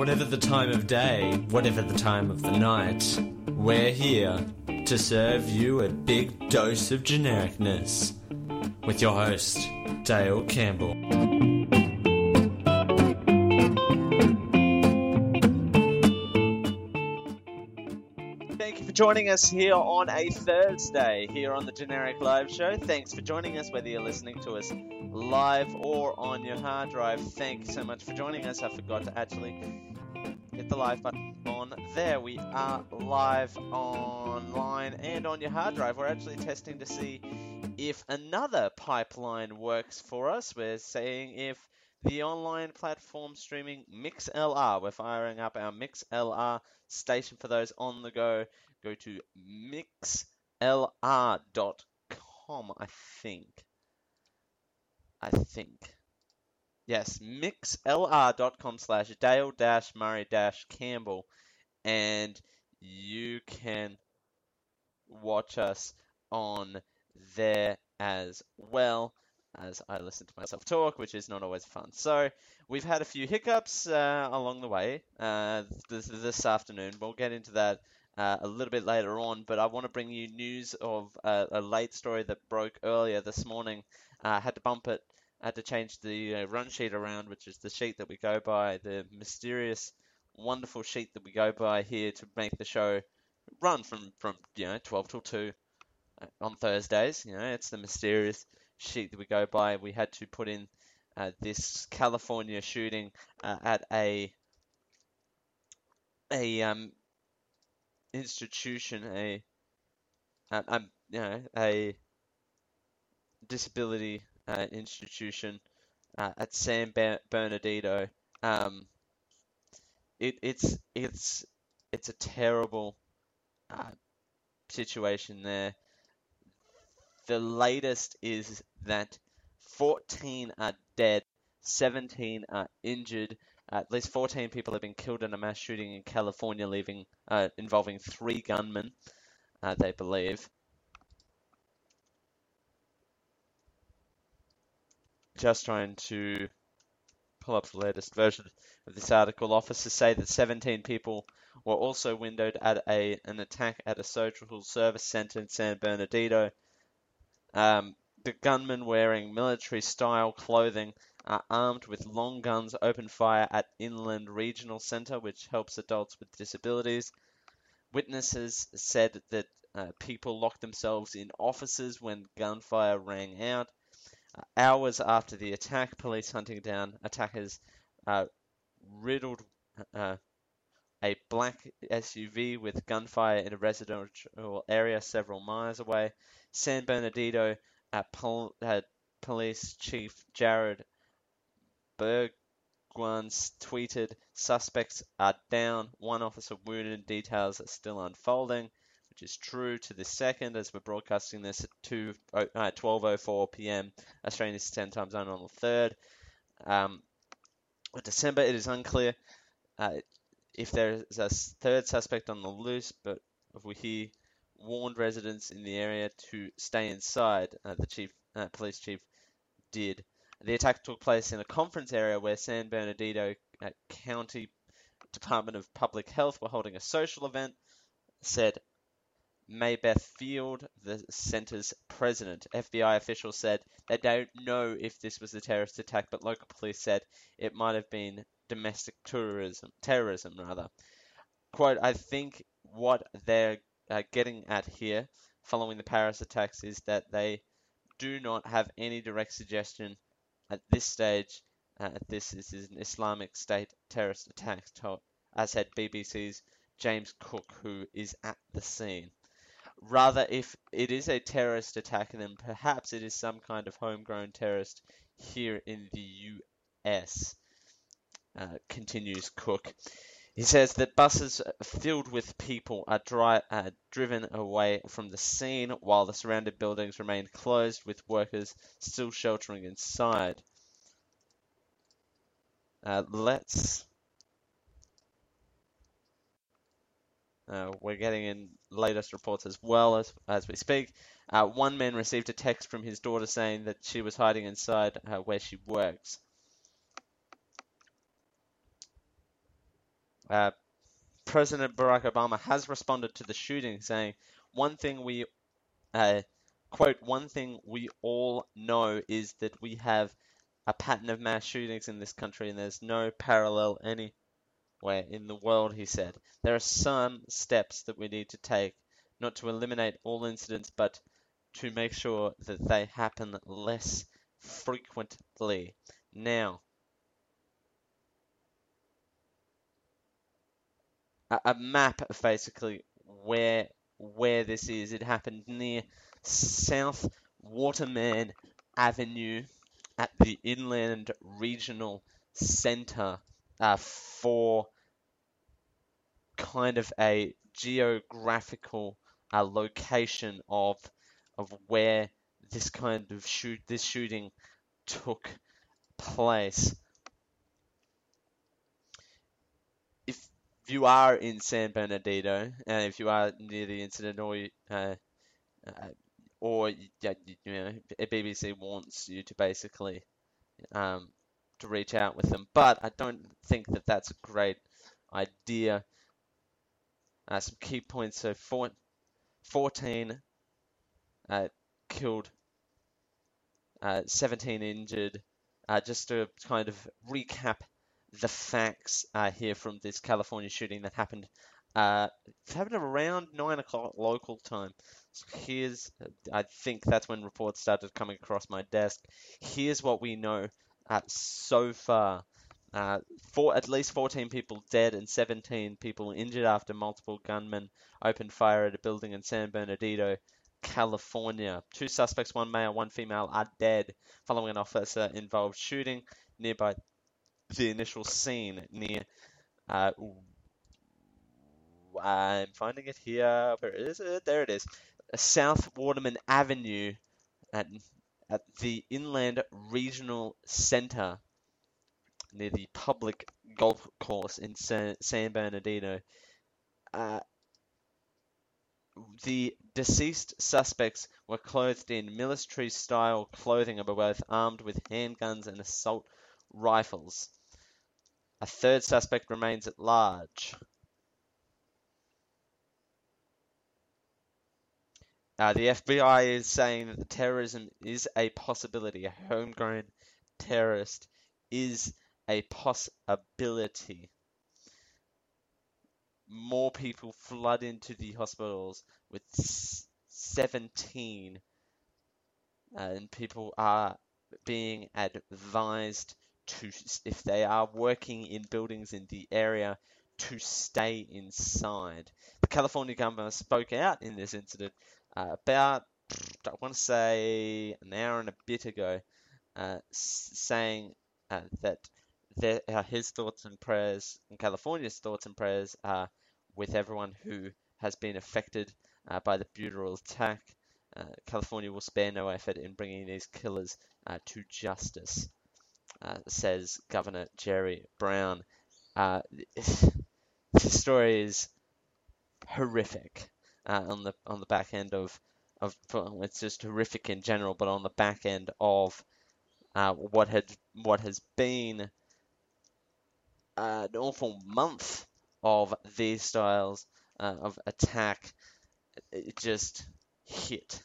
Whatever the time of day, whatever the time of the night, we're here to serve you a big dose of genericness with your host, Dale Campbell. Thank you for joining us here on a Thursday here on the Generic Live Show. Thanks for joining us, whether you're listening to us live or on your hard drive. Thank you so much for joining us. I forgot to actually hit the live button on there. We are live online and on your hard drive. We're actually testing to see if another pipeline works for us. We're saying if the online platform streaming MixLR, we're firing up our MixLR station for those on the go. Go to mixlr.com, I think. Yes, mixlr.com/Dale-Murray-Campbell, and you can watch us on there as well as I listen to myself talk, which is not always fun. So we've had a few hiccups along the way this afternoon. We'll get into that a little bit later on, but I want to bring you news of a late story that broke earlier this morning. Had to bump it. Had to change the run sheet around, which is the sheet that we go by, the mysterious, wonderful sheet that we go by here to make the show run from 12 till 2 on Thursdays. It's the mysterious sheet that we go by. We had to put in this California shooting at a institution, a disability institution at San Bernardino. It's a terrible situation there. The latest is that 14 are dead, 17 are injured. At least 14 people have been killed in a mass shooting in California, involving 3 gunmen, they believe. Just trying to pull up the latest version of this article. Officers say that 17 people were also windowed at an attack at a social service center in San Bernardino. The gunmen, wearing military-style clothing, are armed with long guns, opened fire at Inland Regional Center, which helps adults with disabilities. Witnesses said that people locked themselves in offices when gunfire rang out. Hours after the attack, police hunting down attackers riddled a black SUV with gunfire in a residential area several miles away. San Bernardino Police Chief Jared Bergquans tweeted, "Suspects are down, one officer wounded, details are still unfolding," which is true to the second, as we're broadcasting this at 12:04 p.m. Australian Standard Time Zone on the 3rd of December. It is unclear if there is a third suspect on the loose, but he warned residents in the area to stay inside. The police chief did. The attack took place in a conference area where San Bernardino County Department of Public Health were holding a social event, said Maybeth Field, the center's president. FBI officials said they don't know if this was a terrorist attack, but local police said it might have been domestic terrorism. Quote, "I think what they're getting at here, following the Paris attacks, is that they do not have any direct suggestion at this stage this is an Islamic State terrorist attack," as said BBC's James Cook, who is at the scene. Rather, if it is a terrorist attack, then perhaps it is some kind of homegrown terrorist here in the US, continues Cook. He says that buses filled with people are driven away from the scene while the surrounding buildings remain closed, with workers still sheltering inside. We're getting in latest reports as well as we speak. One man received a text from his daughter saying that she was hiding inside where she works. Uh, President Barack Obama has responded to the shooting, saying, "One thing we, quote, one thing we all know is that we have a pattern of mass shootings in this country, and there's no parallel anywhere in the world," he said. "There are some steps that we need to take, not to eliminate all incidents, but to make sure that they happen less frequently." Now, a map of basically where this is. It happened near South Waterman Avenue at the Inland Regional Center, for kind of a geographical location of where this kind of this shooting took place. If you are in San Bernardino, and if you are near the incident, or yeah, BBC wants you to basically to reach out with them, but I don't think that that's a great idea. Some key points: so 14 killed, 17 injured. Just to kind of recap the facts here from this California shooting that happened. Happened around 9 o'clock local time. So I think that's when reports started coming across my desk. Here's what we know so far. For at least 14 people dead and 17 people injured after multiple gunmen opened fire at a building in San Bernardino, California. 2 suspects, 1 male, 1 female, are dead following an officer-involved shooting nearby the initial scene near. I'm finding it here. Where is it? There it is. South Waterman Avenue at the Inland Regional Center near the public golf course in San Bernardino. The deceased suspects were clothed in military-style clothing and were both armed with handguns and assault rifles. A third suspect remains at large. The FBI is saying that terrorism is a possibility. A homegrown terrorist is a possibility. More people flood into the hospitals with 17, and people are being advised to, if they are working in buildings in the area, to stay inside. The California governor spoke out in this incident about, I want to say, an hour and a bit ago, saying that his thoughts and prayers, and California's thoughts and prayers, are with everyone who has been affected by the brutal attack. California will spare no effort in bringing these killers to justice, says Governor Jerry Brown. The story is horrific on the back end of it's just horrific in general, but on the back end of what has been an awful month of these styles of attack. It just hit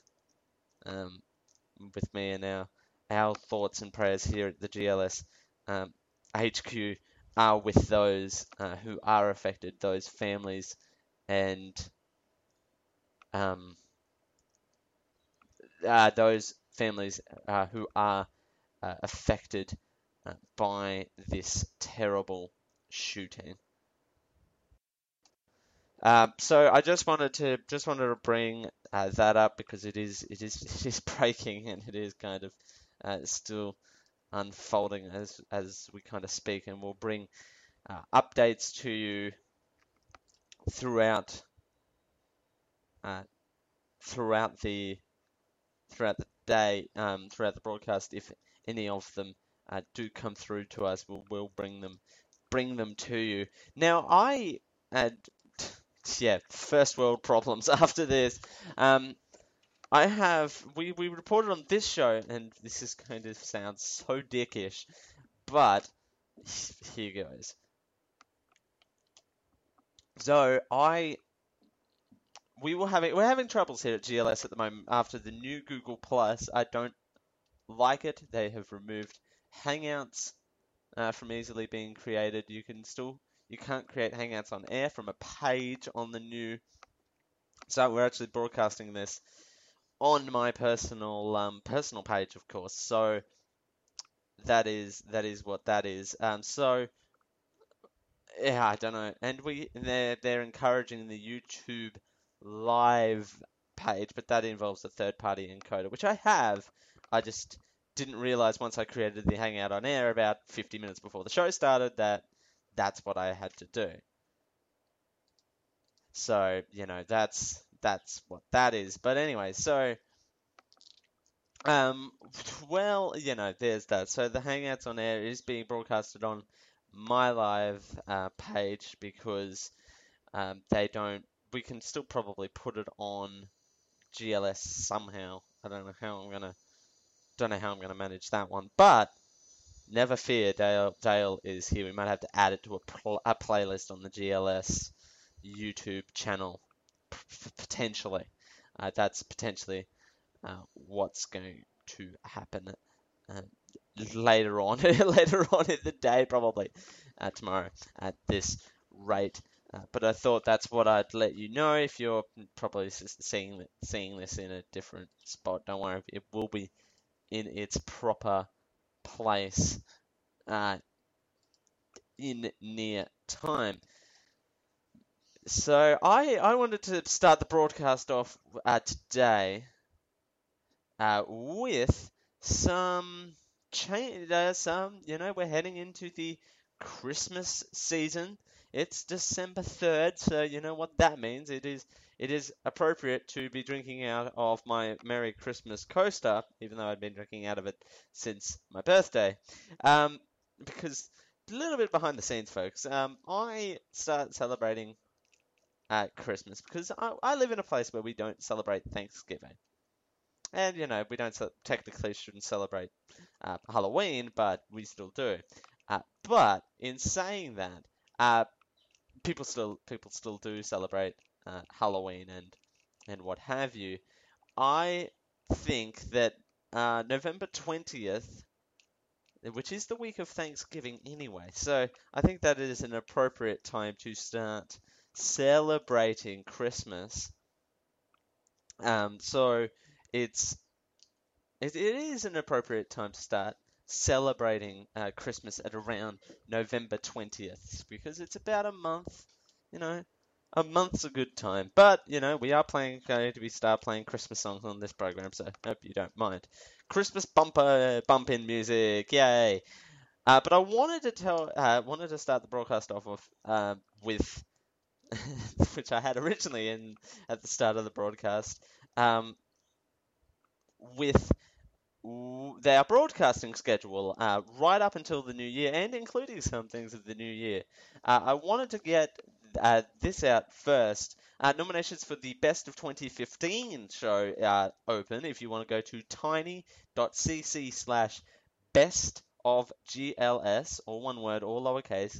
with me, and our thoughts and prayers here at the GLS HQ are with those who are affected, those families, and those families who are affected by this terrible shooting. So I just wanted to bring that up because it is breaking, and it is kind of still unfolding as we kind of speak, and we'll bring updates to you throughout the day, throughout the broadcast. If any of them do come through to us, we'll bring them to you. Now, first world problems after this. We reported on this show, and this is going to sound so dickish, but here goes. So we're having troubles here at GLS at the moment after the new Google Plus. I don't like it. They have removed Hangouts from easily being created. You can't create Hangouts on air from a page on the new. So we're actually broadcasting this on my personal page, of course. So that is what that is. So yeah, I don't know. And they're encouraging the YouTube live page, but that involves a third-party encoder, which I have. I just didn't realize once I created the Hangout on Air about 50 minutes before the show started that that's what I had to do. So, that's what that is. But anyway, so um well, there's that. So the Hangouts on Air is being broadcasted on my live page because they don't. We can still probably put it on GLS somehow. I don't know how I'm gonna manage that one. But never fear, Dale is here. We might have to add it to a playlist on the GLS YouTube channel potentially. That's potentially what's going to happen uh, later on, later on in the day, probably tomorrow at this rate. But I thought that's what I'd let you know. If you're probably seeing this in a different spot, don't worry, it will be in its proper place in near time. So I wanted to start the broadcast off today with some change. We're heading into the Christmas season. It's December 3rd, so you know what that means. It is appropriate to be drinking out of my Merry Christmas coaster, even though I've been drinking out of it since my birthday. Because a little bit behind the scenes, folks. I started celebrating at Christmas because I live in a place where we don't celebrate Thanksgiving. And, we don't technically shouldn't celebrate Halloween, but we still do. But in saying that, people still do celebrate Halloween and what have you. I think that November 20th, which is the week of Thanksgiving anyway, so I think that is an appropriate time to start celebrating Christmas. So it's it is an appropriate time to start celebrating Christmas at around November 20th because it's about a month. You know, a month's a good time. But we are going to be start playing Christmas songs on this program, so hope you don't mind. Christmas bump in music, yay! But I wanted to start the broadcast off with which I had originally at the start of the broadcast, with their broadcasting schedule right up until the new year and including some things of the new year. I wanted to get this out first. Nominations for the Best of 2015 show are open if you want to go to tiny.cc/best of GLS, all one word, all lowercase,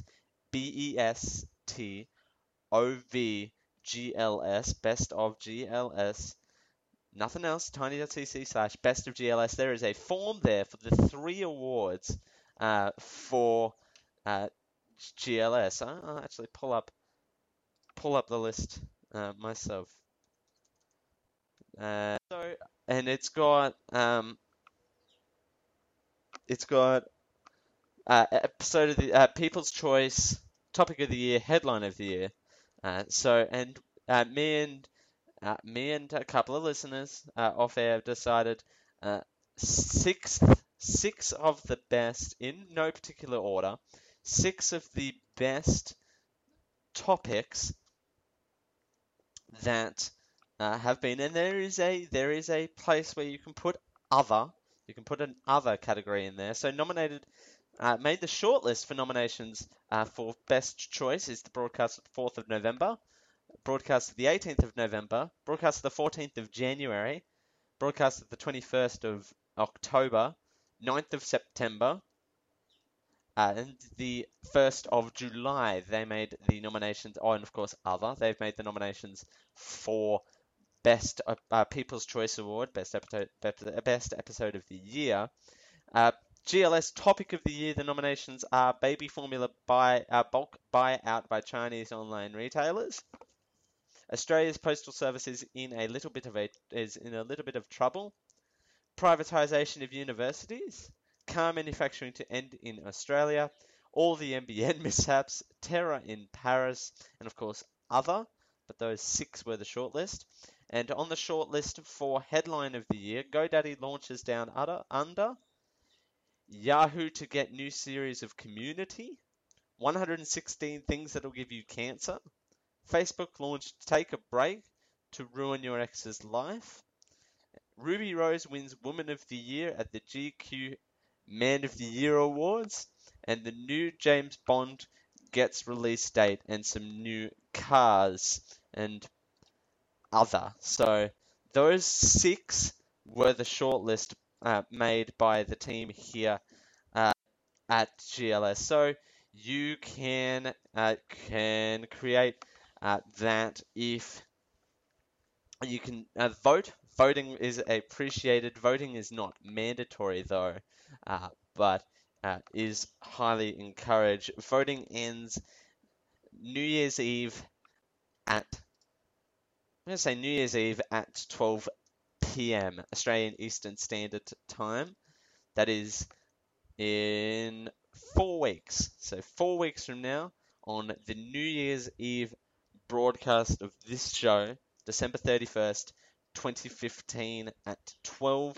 BESTOVGLS, best of GLS. Nothing else, tiny.cc/best of GLS. There is a form there for the 3 awards for GLS. I'll actually pull up the list myself. And it's got episode of the People's Choice, topic of the year, headline of the year. And me and a couple of listeners off air have decided six of the best, in no particular order, 6 of the best topics that have been, and there is a place where you can put other. You can put an other category in there. So made the shortlist for nominations for Best Choice is the broadcast of the 4th of November, broadcast of the 18th of November, broadcast of the 14th of January, broadcast of the 21st of October, 9th of September, And the 1st of July, they made the nominations, oh, and of course, they've made the nominations for Best People's Choice Award, Best Episode of the Year. GLS Topic of the Year, the nominations are Baby Formula Bulk Buyout by Chinese Online Retailers. Australia's Postal Service is in a little bit of trouble. Privatisation of universities. Car manufacturing to end in Australia. All the NBN mishaps. Terror in Paris. And of course, other. But those 6 were the shortlist. And on the shortlist for Headline of the Year, GoDaddy launches Down Under. Yahoo to get new series of Community. 116 things that'll give you cancer. Facebook launched Take a Break to ruin your ex's life. Ruby Rose wins Woman of the Year at the GQ Man of the Year Awards. And the new James Bond gets release date and some new cars and other. So those 6 were the shortlist made by the team here at GLS. So you can create that if you can vote. Voting is appreciated. Voting is not mandatory though, but is highly encouraged. Voting ends New Year's Eve at 12 p.m. Australian Eastern Standard Time. That is in 4 weeks. So 4 weeks from now, on the New Year's Eve broadcast of this show, December 31st, 2015 at 12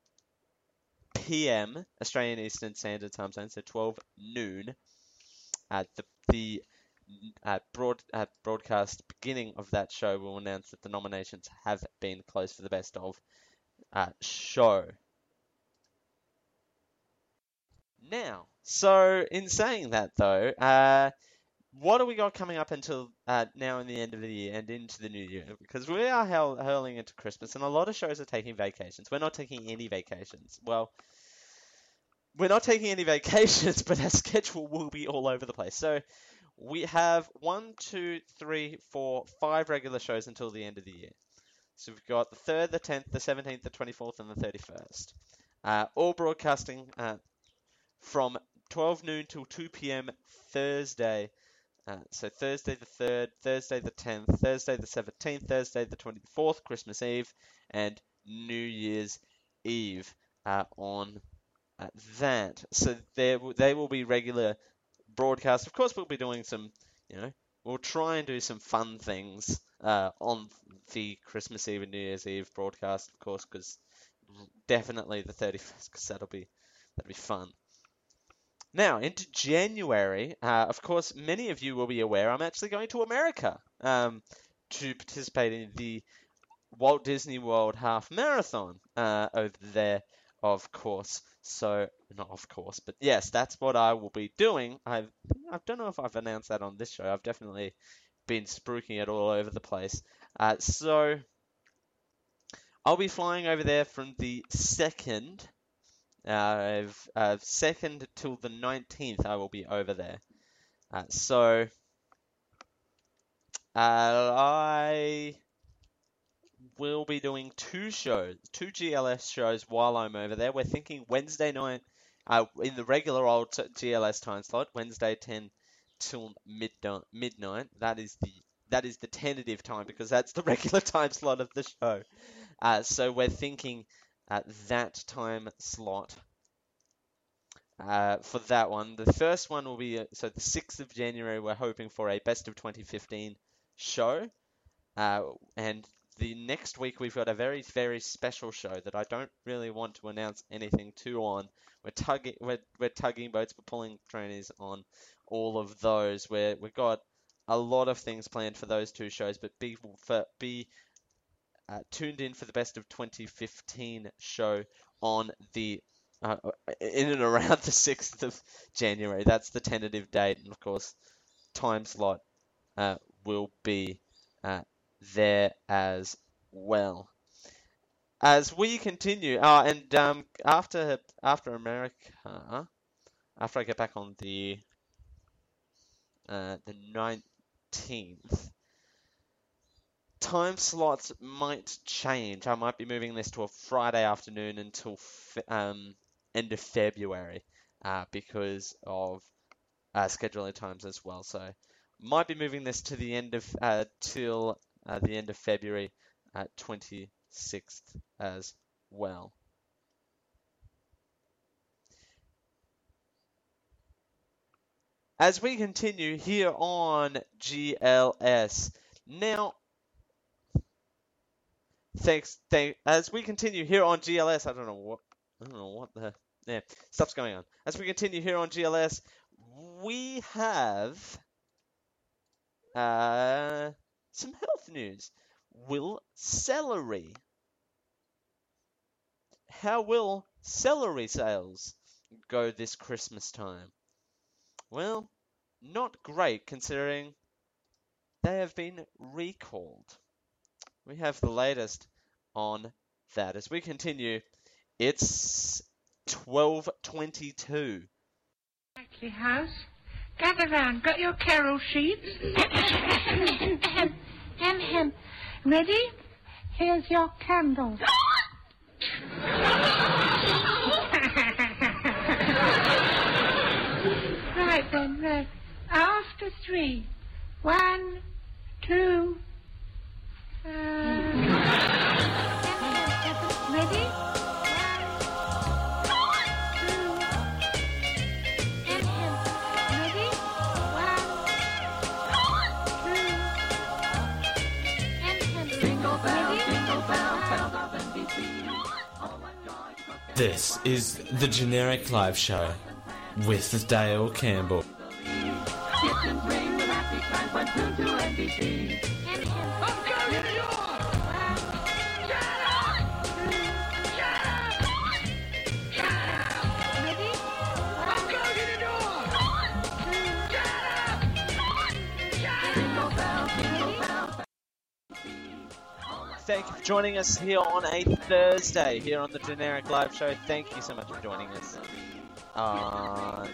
p.m. Australian Eastern Standard Time Zone, so 12 noon. The broadcast beginning of that show will announce that the nominations have been closed for the best of show. Now, so in saying that though, what do we got coming up until now in the end of the year and into the new year? Because we are hurling into Christmas and a lot of shows are taking vacations. We're not taking any vacations. Well, we're not taking any vacations, but our schedule will be all over the place. So we have 1, 2, 3, 4, 5 regular shows until the end of the year. So we've got the 3rd, the 10th, the 17th, the 24th, and the 31st. All broadcasting from 12 noon till 2 p.m. Thursday. So Thursday the 3rd, Thursday the 10th, Thursday the 17th, Thursday the 24th, Christmas Eve, and New Year's Eve on that. So they will be regular broadcasts. Of course, we'll be doing some, we'll try and do some fun things on the Christmas Eve and New Year's Eve broadcast, of course, because definitely the 31st, because that'll be fun. Now, into January, of course, many of you will be aware I'm actually going to America to participate in the Walt Disney World Half Marathon over there, of course. So, not of course, but yes, that's what I will be doing. I don't know if I've announced that on this show. I've definitely been spruiking it all over the place. So, I'll be flying over there from the 2nd. 2nd till the 19th, I will be over there. So I will be doing 2 GLS shows while I'm over there. We're thinking Wednesday night, in the regular old GLS time slot, Wednesday 10 till midnight. That is the tentative time because that's the regular time slot of the show. So we're thinking that time slot for that one. The first one will be, so the 6th of January, we're hoping for a Best of 2015 show. And the next week, we've got a very, very special show that I don't really want to announce anything too on. We're tugging boats, we're pulling trannies on all of those. We've got a lot of things planned for those 2 shows, but be tuned in for the Best of 2015 show on the in and around the 6th of January. That's the tentative date, and of course, time slot will be there as well. As we continue, and after America, after I get back on the 19th. Time slots might change. I might be moving this to a Friday afternoon until end of February because of scheduling times as well. So might be moving this to the end of till the end of February 26th as well. As we continue here on GLS. Now, as we continue here on GLS, I don't know what the stuff's going on. As we continue here on GLS, we have some health news. How will celery sales go this Christmas time? Well, not great considering they have been recalled. We have the latest on that. As we continue, it's 12:22. Likely house. Gather round. Got your carol sheets? Ready? Here's your candle. Right then, after 3. 1, 2. Ready? This is the Generic Live Show with Dale Campbell. Thank you for joining us here on a Thursday here on the Generic Live Show. Thank you so much for joining us on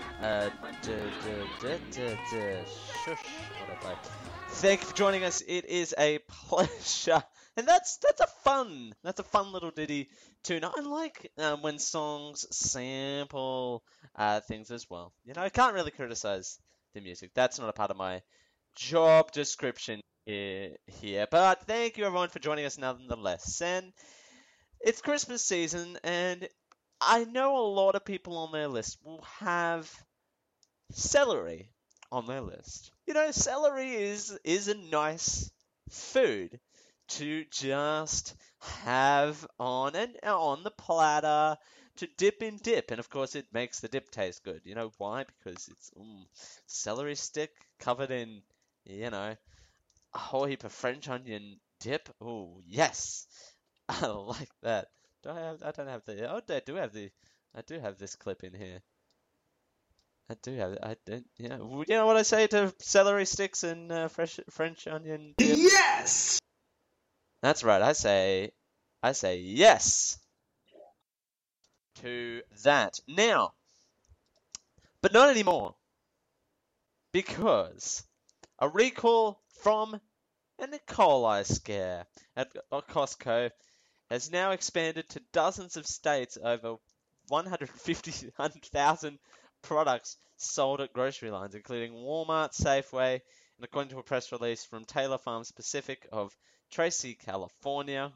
Thank you for joining us. It is a pleasure, and that's a fun little ditty tune. I like when songs sample things as well. You know, I can't really criticize the music. That's not a part of my job description here, but thank you everyone for joining us nonetheless. And it's Christmas season, and I know a lot of people on their list will have celery on their list. You know, celery is a nice food to just have on the platter to dip in dip, and of course it makes the dip taste good. You know why? Because it's celery stick covered in, you know, a whole heap of French onion dip. Oh yes, I like that. I don't have the. Oh, I do have this clip in here. I do have it. I don't. Yeah. You know what I say to celery sticks and French onion dip? Yes. That's right. I say yes to that now, but not anymore, because a recall from an E. coli scare at Costco has now expanded to dozens of states. Over 150,000 products sold at grocery lines, including Walmart, Safeway, and according to a press release from Taylor Farms Pacific of Tracy, California,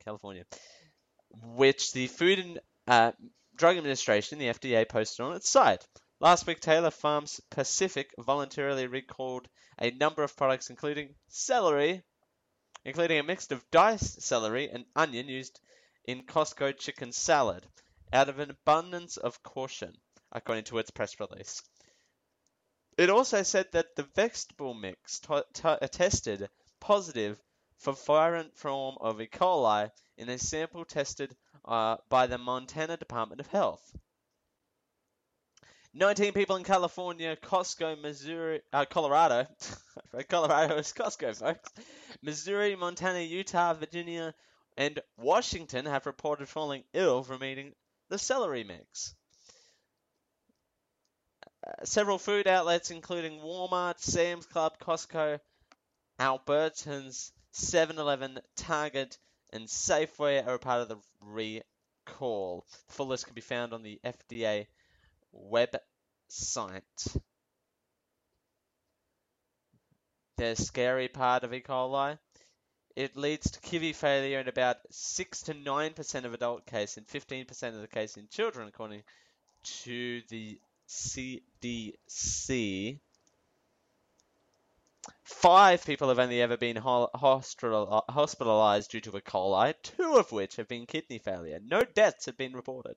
which the Food and Drug Administration, the FDA, posted on its site. Last week, Taylor Farms Pacific voluntarily recalled a number of products, including celery, including a mix of diced celery and onion used in Costco chicken salad, out of an abundance of caution, according to its press release. It also said that the vegetable mix tested positive for variant form of E. coli in a sample tested by the Montana Department of Health. 19 people in California, Missouri, Colorado. Colorado is Costco, folks. Missouri, Montana, Utah, Virginia, and Washington have reported falling ill from eating the celery mix. Several food outlets, including Walmart, Sam's Club, Costco, Albertsons, 7-Eleven, Target, and Safeway, are a part of the recall. The full list can be found on the FDA website. The scary part of E. coli: it leads to kidney failure in about 6 to 9% of adult cases and 15% of the case in children, according to the CDC. 5 people have only ever been hospitalized due to E. coli, 2 of which have been kidney failure. No deaths have been reported.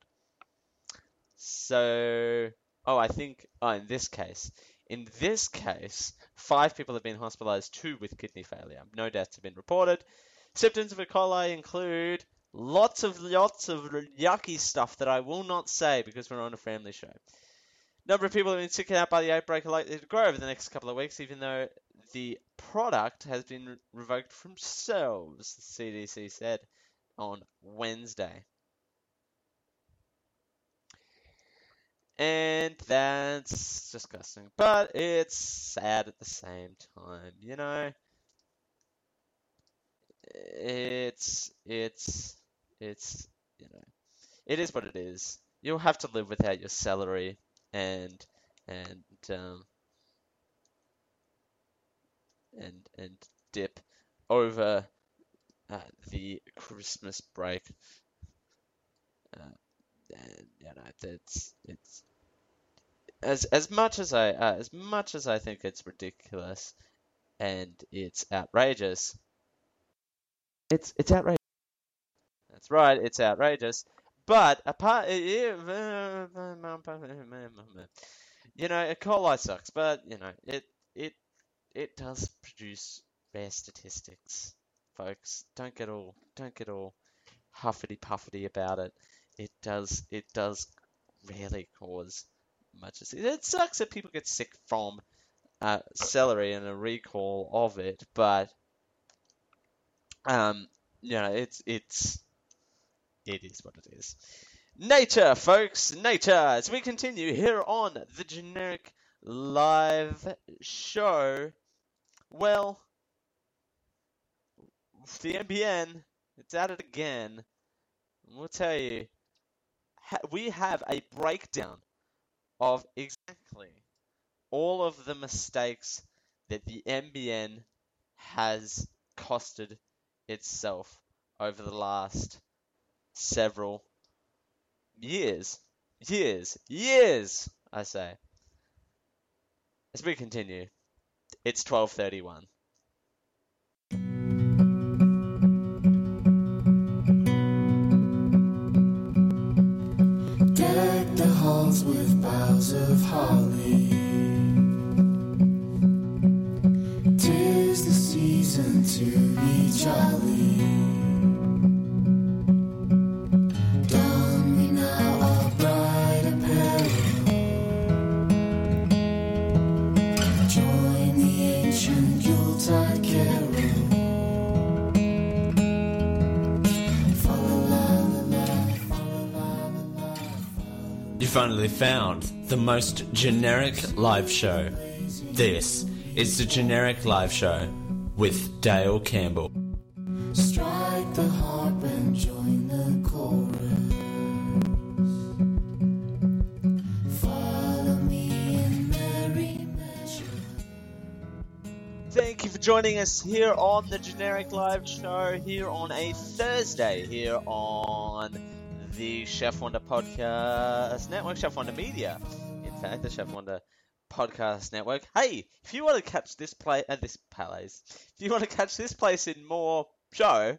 So, in this case, 5 people have been hospitalized, 2 with kidney failure. No deaths have been reported. Symptoms of E. coli include lots of yucky stuff that I will not say because we're on a family show. Number of people who have been sick out by the outbreak are likely to grow over the next couple of weeks, even though the product has been revoked from shelves, the CDC said on Wednesday. And that's disgusting, but it's sad at the same time, you know. It's you know, it is what it is. You'll have to live without your celery and dip over the Christmas break. And you know, it's as much as I think it's ridiculous and it's outrageous. It's outrageous. That's right, it's outrageous. But apart, you know, E. coli sucks, but you know, it does produce rare statistics, folks. Don't get all huffity puffity about it. It does rarely cause much. It sucks that people get sick from celery and a recall of it, but you know, it is what it is. Nature, folks, nature. As we continue here on the Generic Live Show, well, the NBN, it's at it again. We'll tell you, we have a breakdown of exactly all of the mistakes that the NBN has costed itself over the last several years, I say. As we continue, it's 12:31. Deck the halls with boughs of holly. 'Tis the season to be jolly. Don we now our bright apparel. Join the ancient Yuletide carol. You finally found the most generic live show. This is the Generic Live Show with Dale Campbell. Strike the harp and join the chorus. Follow me in merry measure. Thank you for joining us here on the Generic Live Show, here on a Thursday, here on the Chef Wonder Podcast Network, Chef Wonder Media, in fact, the Chef Wonder Podcast Network. Hey, if you want to catch this if you want to catch this place in more show,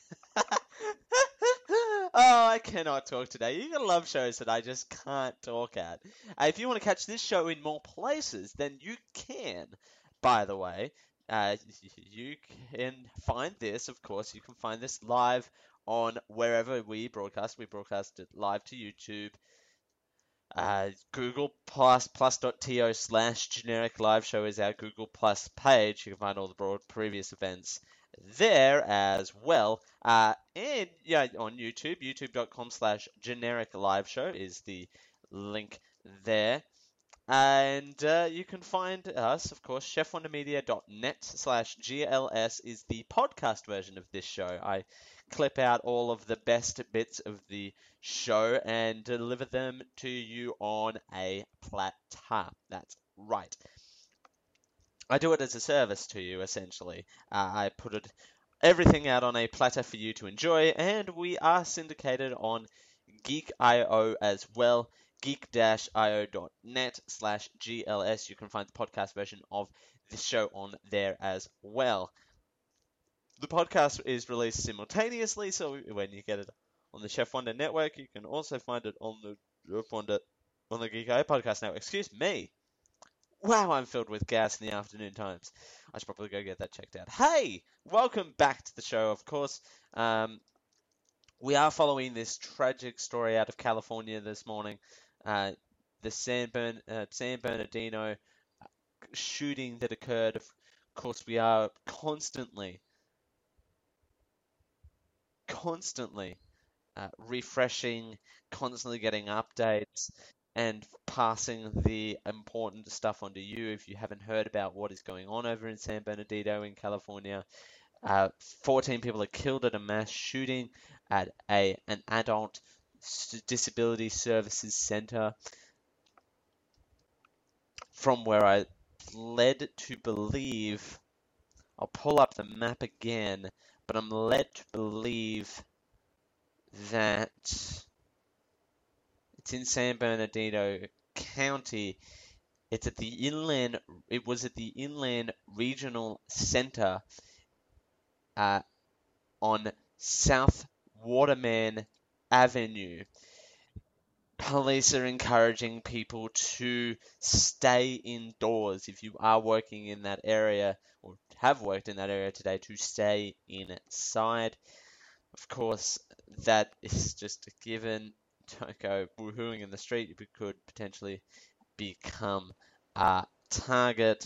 oh, I cannot talk today. You're gonna love shows that I just can't talk at. If you want to catch this show in more places, then you can. By the way, you can find this, of course, you can find this live on wherever we broadcast. We broadcast it live to YouTube. Google plus.to/generic live show is our Google Plus page. You can find all the previous events there as well. And yeah, on YouTube, youtube.com/generic live show is the link there. And you can find us, of course, chefwondermedia.net/GLS is the podcast version of this show. I clip out all of the best bits of the show and deliver them to you on a platter. That's right. I do it as a service to you, essentially. I put everything out on a platter for you to enjoy, and we are syndicated on Geek.io as well. Geek-io.net/GLS. You can find the podcast version of this show on there as well. The podcast is released simultaneously, so when you get it on the Chef Wonder Network, you can also find it on the Geek.io podcast network. Excuse me. Wow, I'm filled with gas in the afternoon times. I should probably go get that checked out. Hey, welcome back to the show, of course. We are following this tragic story out of California this morning. The San Bernardino shooting that occurred. Of course, we are constantly refreshing, constantly getting updates, and passing the important stuff on to you if you haven't heard about what is going on over in San Bernardino in California. 14 people are killed at a mass shooting at an adult disability services center. From where I led to believe, I'll pull up the map again, but I'm led to believe that it's in San Bernardino County. It was at the Inland Regional Center on South Waterman Avenue. Police are encouraging people to stay indoors. If you are working in that area or have worked in that area today, to stay inside. Of course, that is just a given. Don't go woohooing in the street. You could potentially become a target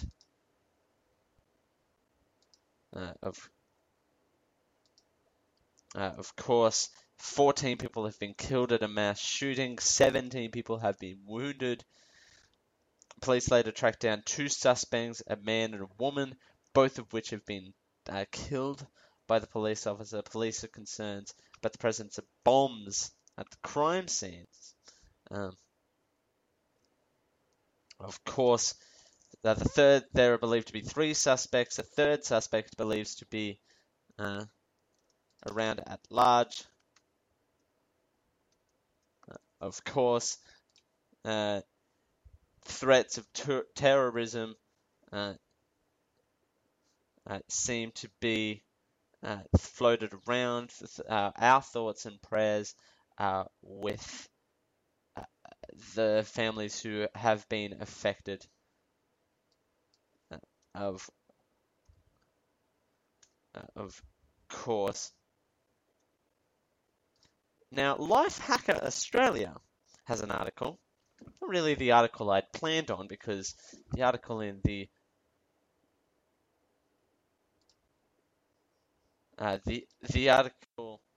of course. 14 people have been killed at a mass shooting. 17 people have been wounded. Police later tracked down 2 suspects, a man and a woman, both of which have been killed by the police officer. Police are concerned about the presence of bombs at the crime scenes. Of course, there are believed to be 3 suspects. A third suspect believes to be around at large. Of course, threats of terrorism seem to be floated around. Our thoughts and prayers with the families who have been affected of course. Now, Lifehacker Australia has an article. Not really the article I'd planned on, because the article in the article,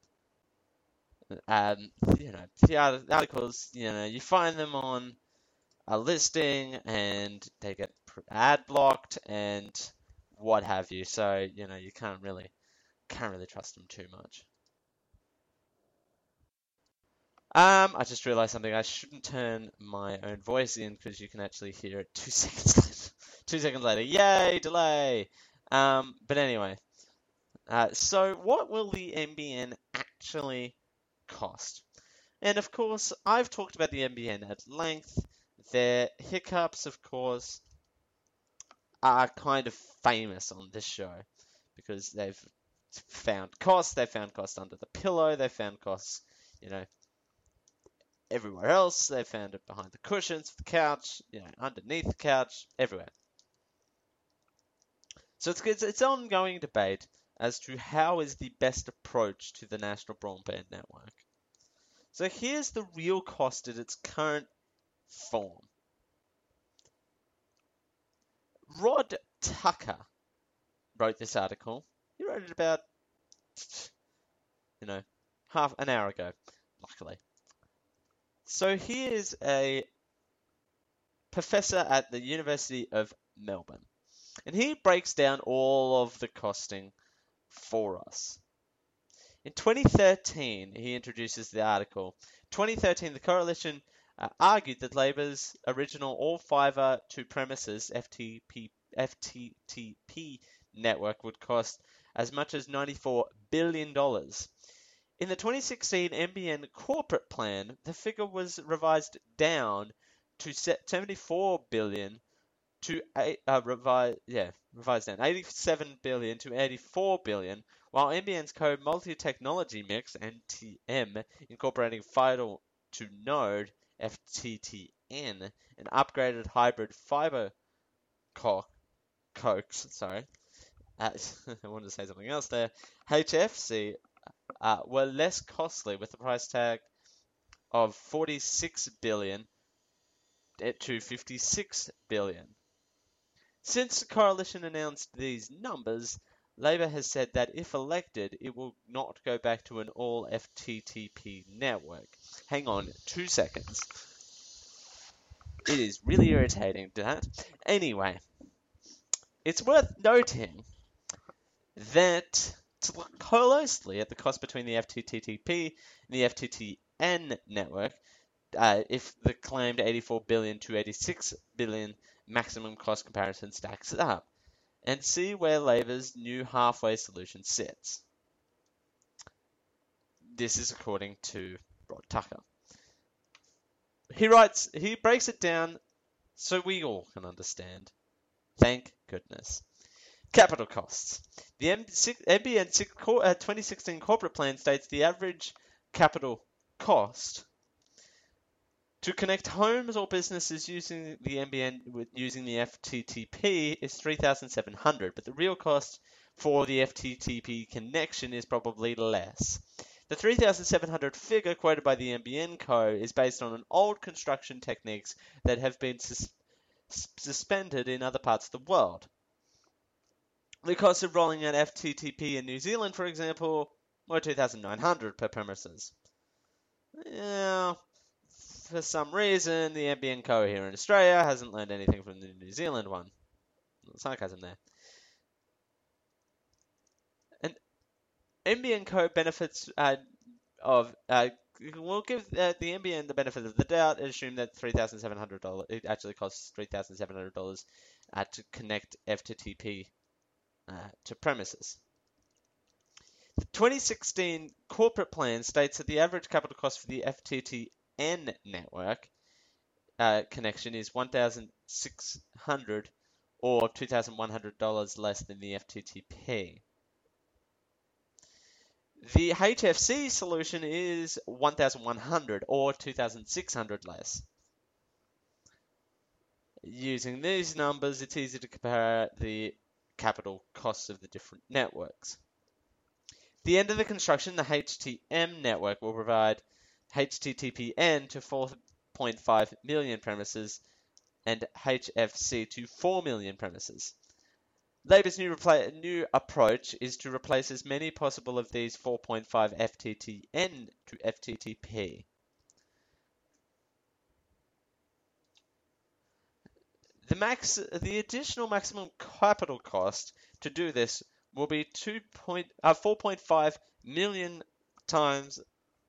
the articles, you find them on a listing and they get ad blocked and what have you. So you can't really trust them too much. I just realized something. I shouldn't turn my own voice in because you can actually hear it 2 seconds later. 2 seconds later. Yay, delay. But anyway. So what will the NBN actually cost? And of course, I've talked about the NBN at length. Their hiccups, of course, are kind of famous on this show because they've found costs. They found costs under the pillow. They found costs, everywhere else. They found it behind the cushions of the couch, underneath the couch, everywhere. So it's an ongoing debate as to how is the best approach to the National Broadband Network. So here's the real cost at its current form. Rod Tucker wrote this article. He wrote it about, half an hour ago, luckily. So here's a professor at the University of Melbourne. And he breaks down all of the costing for us. In 2013, he introduces the article. 2013, the coalition argued that Labor's original all-fibre to premises FTTP network would cost as much as $94 billion. In the 2016 NBN corporate plan, the figure was revised down to $74 billion to revised down $87 billion to $84 billion, while NBN's co-multi-technology mix (NTM), incorporating fiber to node (FTTN) and upgraded hybrid fiber coax. I wanted to say something else there. HFC were less costly, with the price tag of $46 billion to $56 billion. Since the coalition announced these numbers, Labor has said that if elected, it will not go back to an all FTTP network. Hang on 2 seconds. It is really irritating, that. Anyway, it's worth noting that to look closely at the cost between the FTTP and the FTTN network, if the claimed $84 billion to $86 billion maximum cost comparison stacks up, and see where Labor's new halfway solution sits. This is according to Rod Tucker. He breaks it down so we all can understand. Thank goodness. Capital costs. The NBN 2016 corporate plan states the average capital cost to connect homes or businesses using the NBN using the FTTP is $3,700, but the real cost for the FTTP connection is probably less. The $3,700 figure quoted by the NBN Co. is based on an old construction techniques that have been suspended in other parts of the world. The cost of rolling out FTTP in New Zealand, for example, were $2,900 per premises. Yeah. For some reason, the NBN Co. here in Australia hasn't learned anything from the New Zealand one. Sarcasm there. And NBN Co. benefits we'll give the NBN the benefit of the doubt and assume that $3,700, it actually costs $3,700 to connect FTTP to premises. The 2016 corporate plan states that the average capital cost for the FTTN network connection is $1,600 or $2,100 less than the FTTP. The HFC solution is $1,100 or $2,600 less. Using these numbers, it's easy to compare the capital costs of the different networks. At the end of the construction, the HTM network will provide HTTPN to 4.5 million premises and HFC to 4 million premises. Labor's new approach is to replace as many possible of these 4.5 FTTN to FTTP. The additional maximum capital cost to do this will be 4.5 million times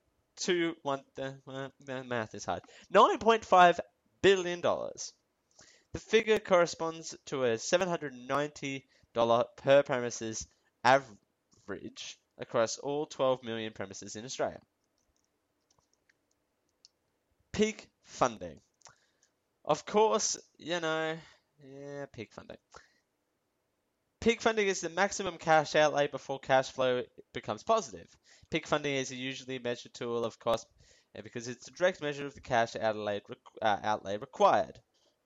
math is hard. $9.5 billion. The figure corresponds to a $790 per premises average across all 12 million premises in Australia. Peak funding. Of course, peak funding. Peak funding is the maximum cash outlay before cash flow becomes positive. Peak funding is a usually measured tool of cost because it's a direct measure of the cash outlay required.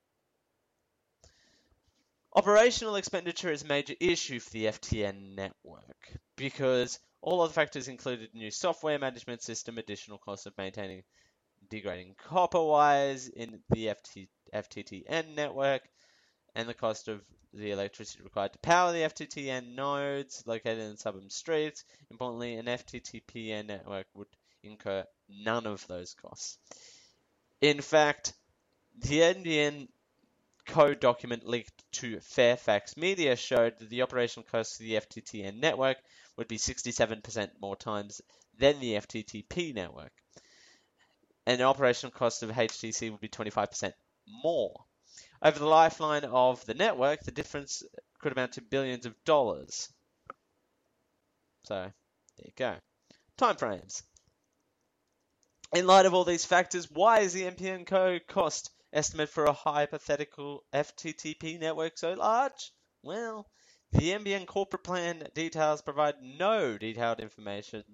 Operational expenditure is a major issue for the FTN network because all other factors included new software management system, additional costs of maintaining and degrading copper wires in the FTTN network, and the cost of the electricity required to power the FTTN nodes located in suburban streets. Importantly, an FTTPN network would incur none of those costs. In fact, the NBN code document leaked to Fairfax Media showed that the operational cost of the FTTN network would be 67% more times than the FTTP network. And the operational cost of HTC would be 25% more. Over the lifeline of the network, the difference could amount to billions of dollars. So, there you go. Timeframes. In light of all these factors, why is the NBN Co cost estimate for a hypothetical FTTP network so large? Well, the NBN corporate plan details provides no detailed information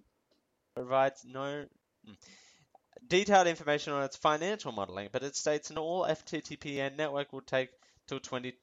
on its financial modeling, but it states an all FTTPN network will take till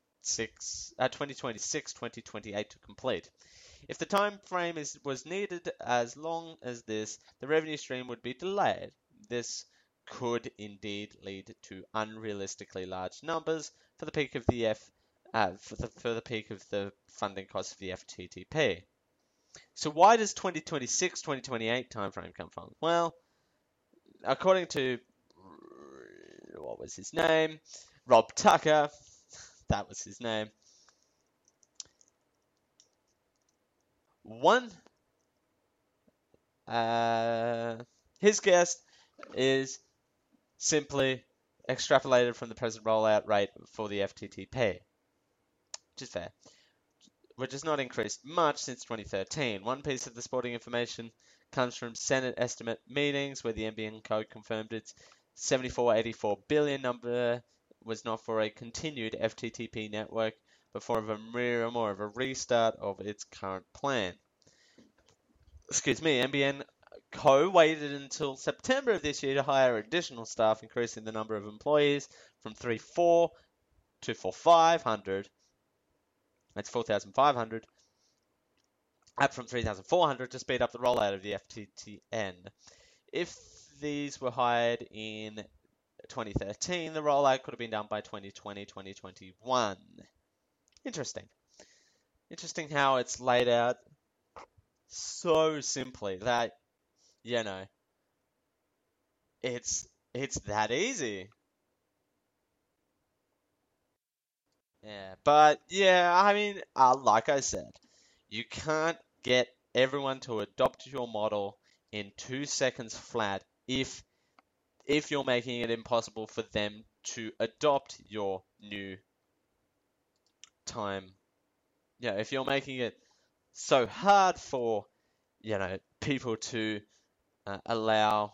2026-2028 to complete. If the time frame was needed as long as this, the revenue stream would be delayed. This could indeed lead to unrealistically large numbers for the peak of the peak of the funding cost of the FTTP. So why does 2026-2028 timeframe come from? Well, according to what was his name, Rob Tucker, that was his name. His guess is simply extrapolated from the present rollout rate for the FTTP, which is fair, which has not increased much since 2013. One piece of the sporting information comes from Senate estimate meetings where the NBN code confirmed its 7484 billion number was not for a continued FTTP network, but for more of a restart of its current plan. NBN Co waited until September of this year to hire additional staff, increasing the number of employees from 3,400 to 4,500. That's 4,500. Up from 3,400 to speed up the rollout of the FTTN. If these were hired in 2013, the rollout could have been done by 2020, 2021. Interesting. Interesting how it's laid out so simply that, you know, it's that easy. Yeah, but yeah, I mean, like I said, you can't get everyone to adopt your model in 2 seconds flat if you're making it impossible for them to adopt your new time. Yeah, if you're making it so hard for, people to allow,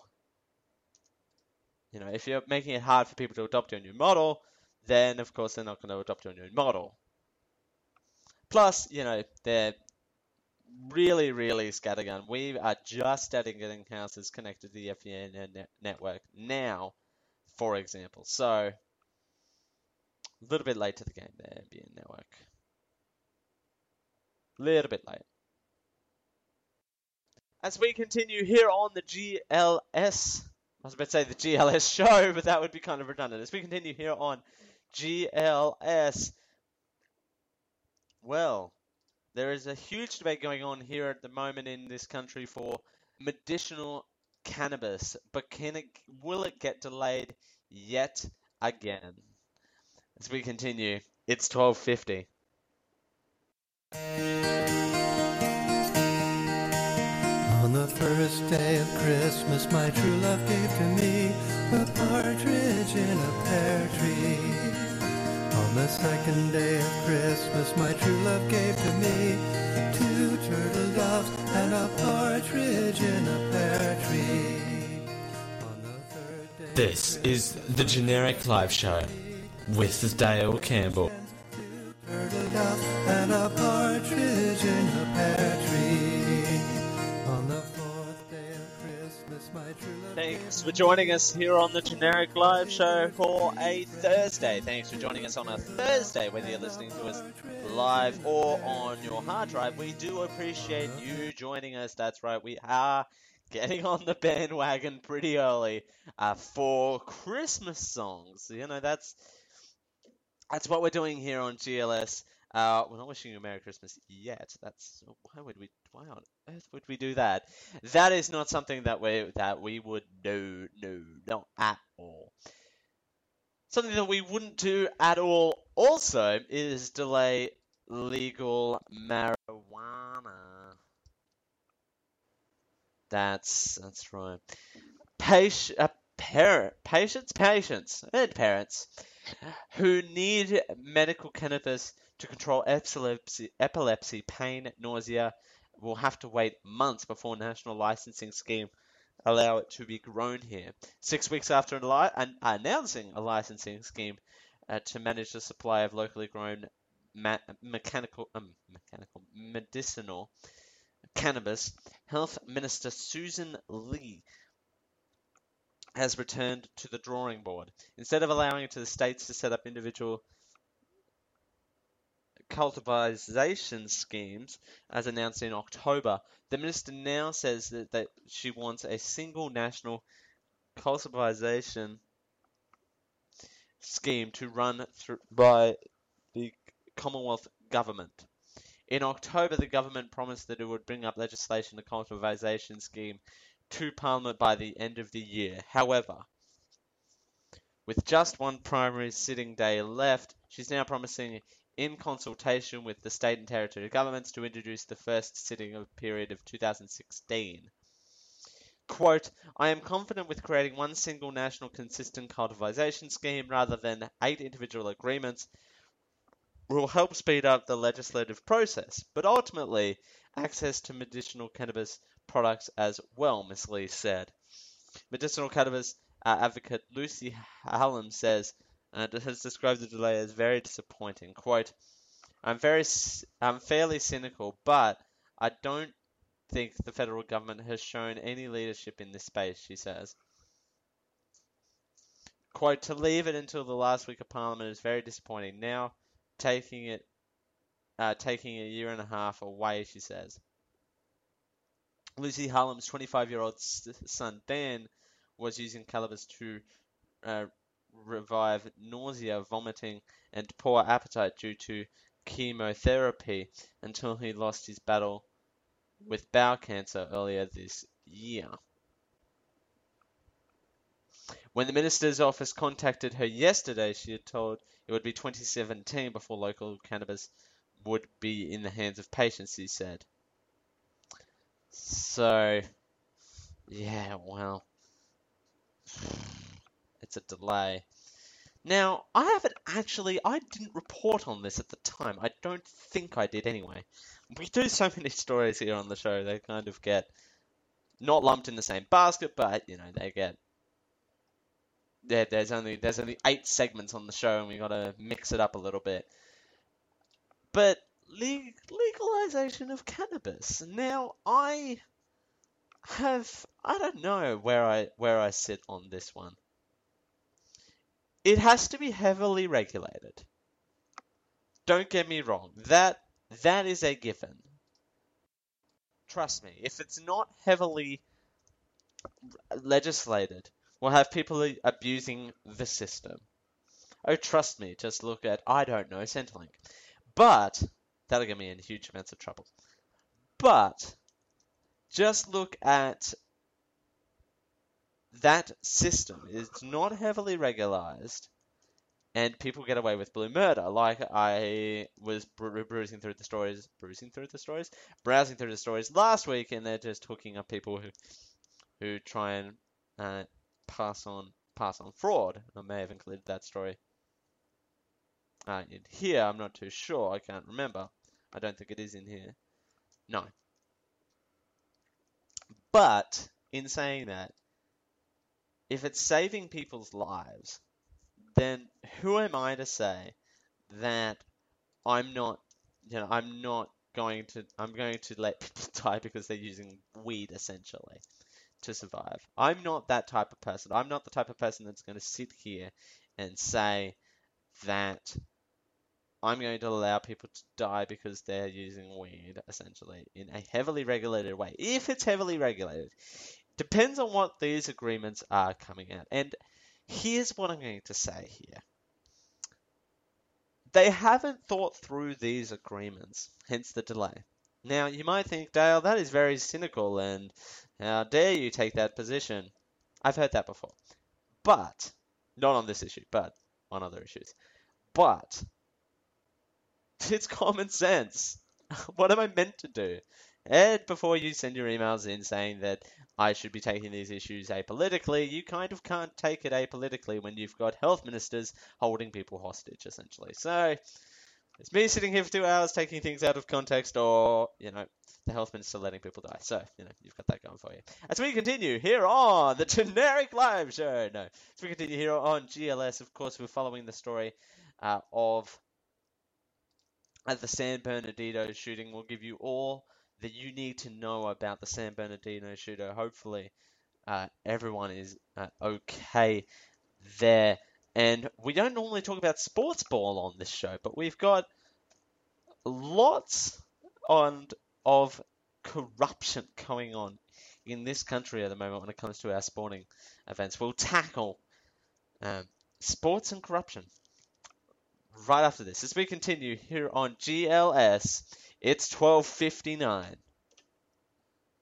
if you're making it hard for people to adopt your new model, then of course they're not going to adopt your new model. Plus, they're really, really scattergun. We are just starting getting houses connected to the FBN network now, for example. So, a little bit late to the game there, FBN network. Little bit late. As we continue here on the GLS, I was about to say the GLS show, but that would be kind of redundant. As we continue here on GLS, well, there is a huge debate going on here at the moment in this country for medicinal cannabis, but will it get delayed yet again? As we continue, it's 12:50. On the first day of Christmas, my true love gave to me a partridge in a pear tree. On the second day of Christmas, my true love gave to me 2 turtle doves and a partridge in a pear tree. On the third day, This is the Generic Live Show with Dale Campbell. 2 turtle doves and a partridge in a pear tree. On the fourth day of Christmas, my true love. Thanks for joining us here on the Generic Live Show for a Thursday. Thanks for joining us on a Thursday, whether you're listening to us live or on your hard drive. We do appreciate you joining us. That's right, we are getting on the bandwagon pretty early for Christmas songs. That's what we're doing here on GLS. We're not wishing you a Merry Christmas yet. Why on earth would we do that? That is not something that we would do. No, not at all. Something that we wouldn't do at all Also, is delay legal marijuana. That's right. Patients and parents who need medical cannabis to control epilepsy, pain, nausea, will have to wait months before national licensing scheme allow it to be grown here. 6 weeks after announcing a licensing scheme to manage the supply of locally grown medicinal cannabis, Health Minister Susan Lee has returned to the drawing board. Instead of allowing it to the states to set up individual cultivation schemes, as announced in October, the minister now says that she wants a single national cultivation scheme to run through by the Commonwealth government. In October, the government promised that it would bring up legislation to cultivation scheme to Parliament by the end of the year. However, with just one primary sitting day left, she's now promising, in consultation with the state and territory governments, to introduce the first sitting period of 2016. Quote, I am confident with creating one single national consistent cultivation scheme rather than 8 individual agreements will help speed up the legislative process, but ultimately access to medicinal cannabis products as well, Ms. Lee said. Medicinal cannabis advocate Lucy Hallam says, has described the delay as very disappointing. Quote, I'm fairly cynical, but I don't think the federal government has shown any leadership in this space, she says. Quote, to leave it until the last week of Parliament is very disappointing. Now, taking a year and a half away, she says. Lucy Hallam's 25-year-old son, Dan, was using cannabis to revive nausea, vomiting, and poor appetite due to chemotherapy until he lost his battle with bowel cancer earlier this year. When the minister's office contacted her yesterday, she had told it would be 2017 before local cannabis would be in the hands of patients, he said. So, yeah, well, it's a delay. Now, I didn't report on this at the time. I don't think I did anyway. We do so many stories here on the show, they kind of get not lumped in the same basket, but, they get... There's only 8 segments on the show, and we gotta mix it up a little bit. But legalization of cannabis. Now, I don't know where I sit on this one. It has to be heavily regulated. Don't get me wrong. That is a given. Trust me, if it's not heavily legislated, we'll have people abusing the system. Oh, trust me, just look at, I don't know, Centrelink. But, that'll get me in huge amounts of trouble. But, just look at that system. It's not heavily regularized, and people get away with blue murder. Like I was browsing through the stories last week, and they're just hooking up people who try and pass on fraud. I may have included that story in here. I'm not too sure. I can't remember. I don't think it is in here. No. But in saying that, if it's saving people's lives, then who am I to say that I'm going to let people die because they're using weed essentially to survive. I'm not that type of person. I'm not the type of person that's going to sit here and say that I'm going to allow people to die because they're using weed, essentially, in a heavily regulated way. If it's heavily regulated, depends on what these agreements are coming out. And here's what I'm going to say here. They haven't thought through these agreements, hence the delay. Now, you might think, Dale, that is very cynical, and how dare you take that position? I've heard that before. But, not on this issue, but on other issues. But, It's common sense. What am I meant to do? And before you send your emails in saying that I should be taking these issues apolitically, you kind of can't take it apolitically when you've got health ministers holding people hostage, essentially. So, it's me sitting here for 2 hours taking things out of context, or, the health minister letting people die. So, you've got that going for you. As we continue here on the Generic Live Show. No, as we continue here on GLS, of course, we're following the story of the San Bernardino shooting. We'll give you all that you need to know about the San Bernardino shooter. Hopefully, everyone is okay there. And we don't normally talk about sports ball on this show, but we've got lots of corruption going on in this country at the moment when it comes to our sporting events. We'll tackle sports and corruption right after this. As we continue here on GLS, it's 12:59.